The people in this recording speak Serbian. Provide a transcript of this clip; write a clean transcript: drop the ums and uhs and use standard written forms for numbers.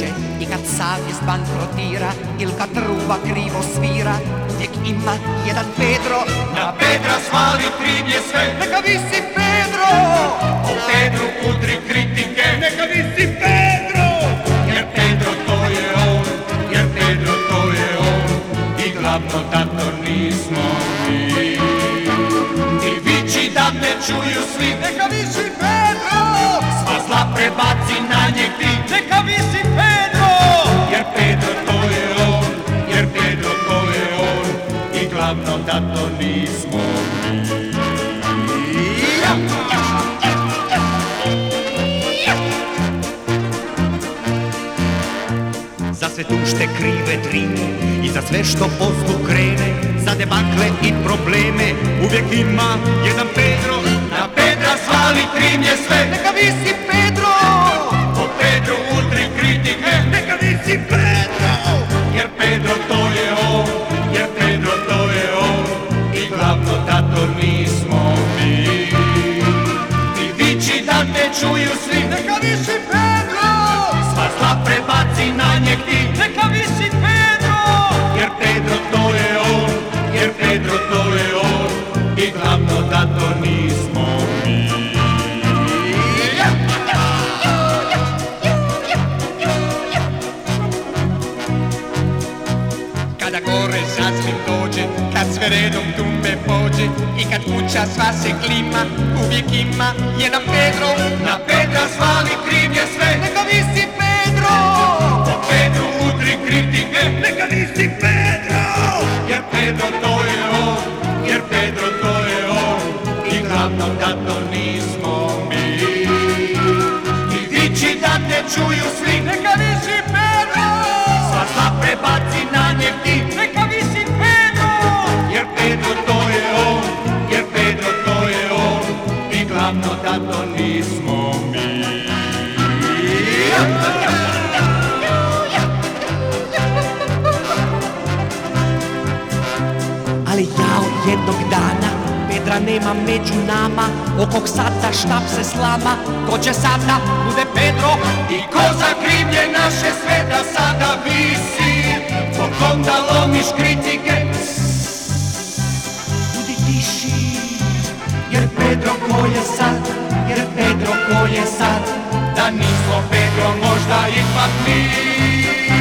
neće i kad savjest bankrotira ili kad truba krivo svira, uvijek ima jedan Pedro. Na Pedra svali krivnje sve, Neka visi Pedro, o Pedru udri kritike, neka visi Pedro, jer Pedro to je on, jer Pedro to je on, i glavno da to nismo mi. I viči da me čuju svi, neka visi Pedro, sva zla prebaci na njeg ti, neka visi Pedro, jer Pedro to je on, jer Pedro to je on, i glavno da to nismo mi. Za sve tušte krive drine i za sve što poslu krene, za debakle i probleme uvijek ima jedan Pedro. Na Pedra svali krivnje sve, Neka visi Pedro, o Pedru udri kritike, neka visi Pedro, jer Pedro to je on, jer Pedro to je on, i glavno da to nismo mi. I viči da te čuju svi, neka visi Pedro, sva zla prebaci na njeg ti, neka visi Pedro, jer Pedro to je on, jer Pedro to je on, i glavno da to nismo mi. Kada gore zazvim dođe, kad sve redom dume pođe i kad kuća sva se klima, uvijek ima jedan Pedro. Na Pedra svali krivnje sve, Neka visi Pedro, o Pedru udri kritike, neka visi Pedro, jer Pedro to je on, jer Pedro to je on, i glavno da to nismo mi. I viči da te čuju svi, neka visi Pedro, sva zla prebaci na njeg ti, neka visi Pedro, jer Pedro to je on, jer Pedro to je on, i glavno da to nismo mi. ali jao jednog dana Pedra nema među nama, okog sata štap se slama, ko će sada bude Pedro? I ko za krivnje naše sve da sada visi, po kom da lomiš kritike, Budi tiši, jer Pedro ko je sad, jer Pedro ko je sad, da nismo Pedro možda ipak mi.